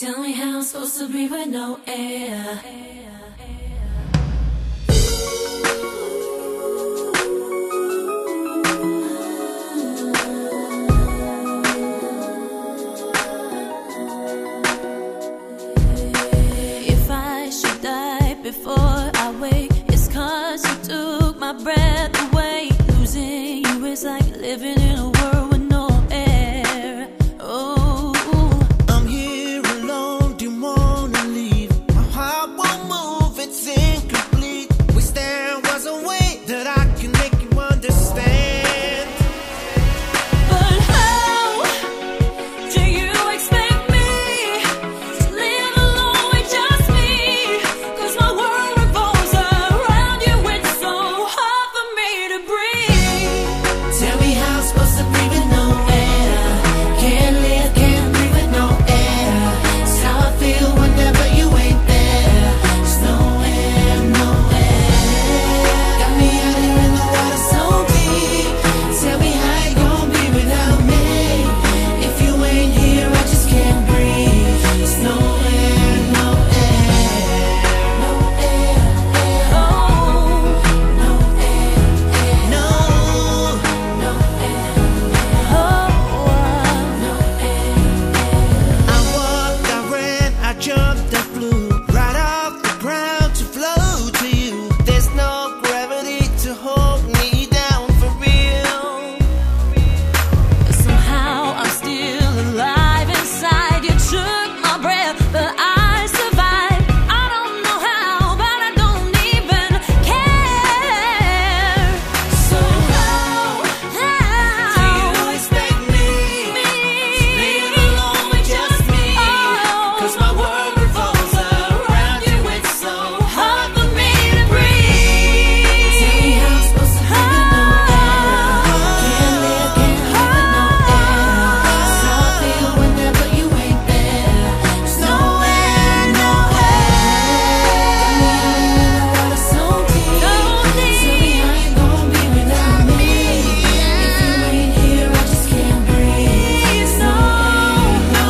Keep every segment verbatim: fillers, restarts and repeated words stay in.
Tell me how I'm supposed to breathe with no air. If I should die before I wake, it's 'cause you took my breath away. Losing you is like living in a world with no air. Oh, I'm here alone, didn't wanna leave. My heart won't move, it's incomplete. Wish there was a way that I can make you understand. but how do you expect me to live alone with just me? 'Cause my world revolves around you, it's so hard for me to breathe. Tell me how I'm supposed to breathe with no air. Can't live, can't breathe with no air. It's how I feel whenever you ain't there. There's no air, no air. Got me out here in the water so deep. Tell me how you gon' be without me. If you ain't here, I just can't breathe. There's no air, no air. No air, air. Oh, no air, air. No, No air, oh, no air. I walked, I ran, I jumped, I flew right off the ground to flow to you. There's no gravity to hold me down for real. Somehow I'm still alive inside. You took my breath, but I survived. I don't know how, but I don't even care. So how, how do you expect me to live alone with just me? 'Cause my world revolves around you, it's so hard for me to breathe. Tell me how I'm supposed to breathe with no air. Can't live, can't breathe with no air. It's how I feel whenever you ain't there. There's no air, no air. Got me out here in the water so deep. Tell me how you gon' be without me. If you ain't here, I just can't breathe. No, no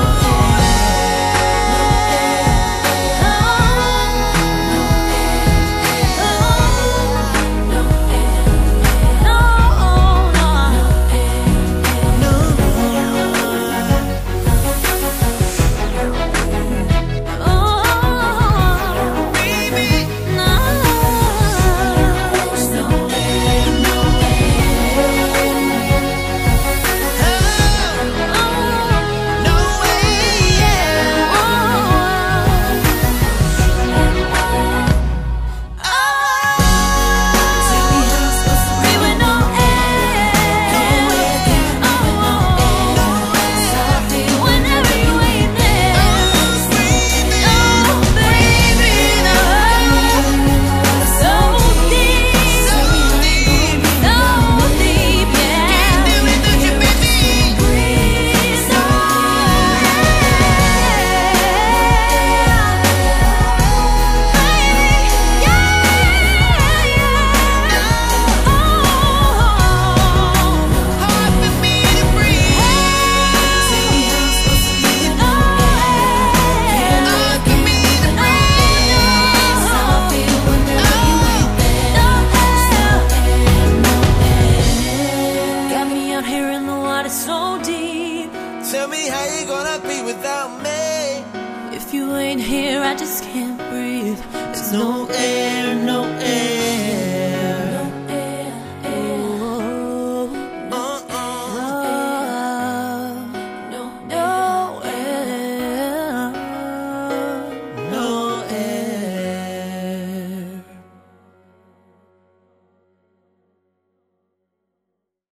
Got me out here in the water so deep. Tell me how you gonna be without me. If you ain't here, I just can't breathe. There's No air, no air.